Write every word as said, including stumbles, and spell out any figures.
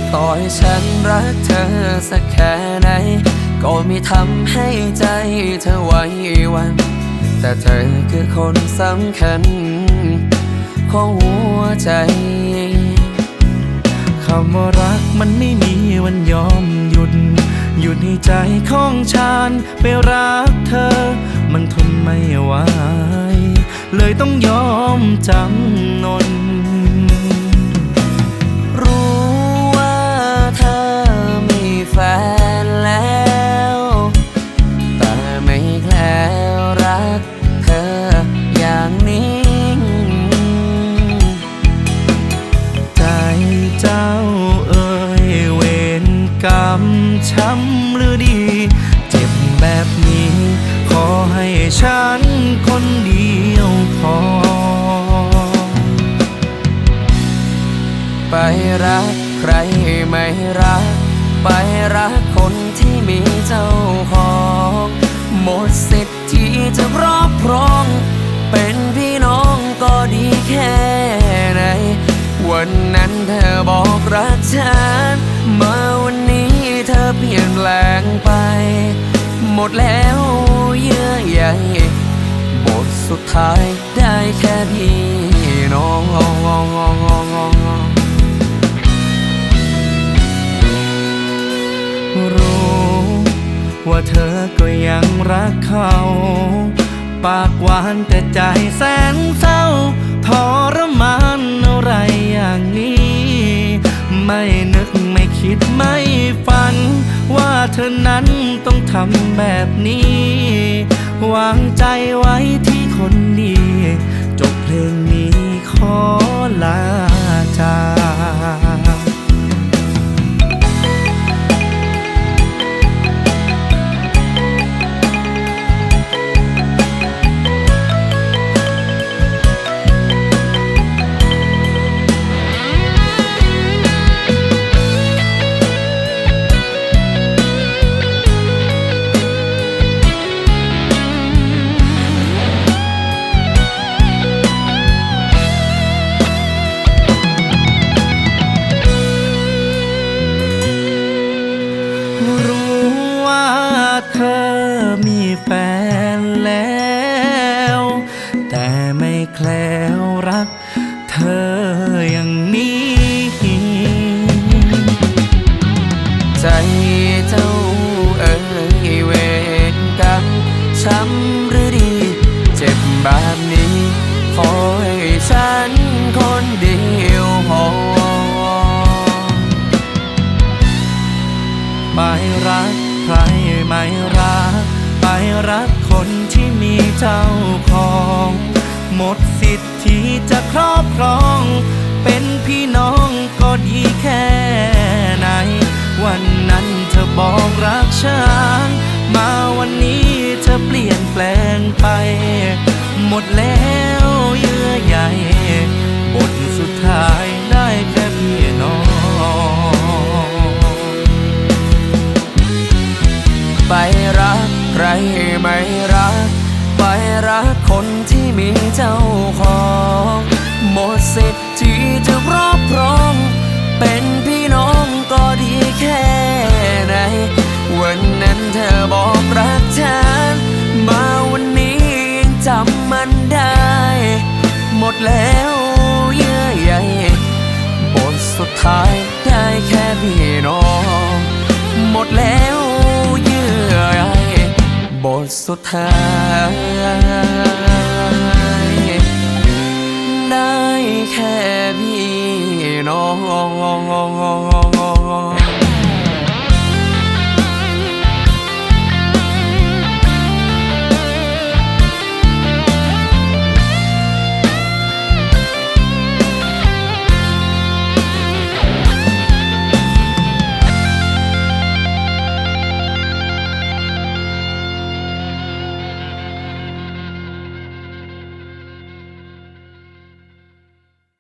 ต่อให้ฉันรักเธอสักแค่ไหนก็ไม่ทำให้ใจเธอไหวหวั่นแต่เธอคือคนสำคัญของหัวใจคำว่ารักมันไม่มีวันยอมหยุดหยุดให้ใจของฉันไปรักเธอมันทนไม่ไหวเลยต้องยอมจำนนรู้ว่าเธอมีแฟนแล้วแต่ไม่แคล้วรักเธออย่างนี้ใจเจ้าเอ่ยเวรกรรมช้ำหรือดีเจ็บแบบนี้ขอให้ฉันคนเดียวพอไปรักใครไม่รักไปรักคนที่มีเจ้าของหมดสิทธิ์ที่จะครอบครองเป็นพี่น้องก็ดีแค่ไหนวันนั้นเธอบอกรักฉันมาวันนี้เธอเปลี่ยนแปลงไปหมดแล้วเยื่อใยบทสุดท้ายได้แค่พี่น้องรู้ว่าเธอก็ยังรักเขาปากหวานแต่ใจแสนเศร้าทรมานอะไรอย่างนี้ไม่นึกไม่คิดไม่ฝันว่าเธอนั้นต้องทำแบบนี้วางใจไว้ที่คนดีจบเพลงนี้ขอลาจากเธอมีแฟนแล้วแต่ไม่แคล้วรักเธออย่างนี้ใจเจ้าเอ่ยเวรกรรมช้ำหรือดีเจ็บแบบนี้ขอให้ฉันคนเดียวพอไปรักใครไม่รักไปรักคนที่มีเจ้าของหมดสิทธิ์ที่จะครอบครองเป็นพี่น้องก็ดีแค่ไหนวันนั้นเธอบอกรักฉันมาวันนี้เธอเปลี่ยนแปลงไปหมดแล้วเยื่อใยบทสุดท้ายได้แค่พี่น้องไปรักใครไม่รักไปรักคนที่มีเจ้าของหมดสิทธิ์ที่จะครอบครองเป็นพี่น้องก็ดีแค่ไหนวันนั้นเธอบอกรักฉันมาวันนี้ยังจำมันได้หมดแล้วเยื่อใยบทสุดท้ายได้แค่พี่น้องหมดแล้วบทสุดท้ายได้แค่พี่น้อง